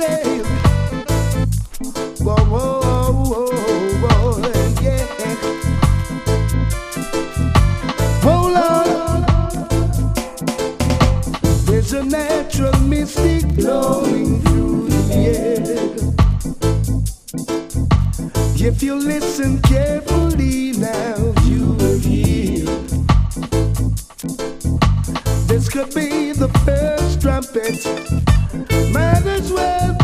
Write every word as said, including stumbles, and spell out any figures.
yeah. Whoa, whoa, whoa, whoa, yeah. Hold on. There's a natural mystic blowing through the air. If you listen carefully now, you will hear. This could be the first trumpet. Might as well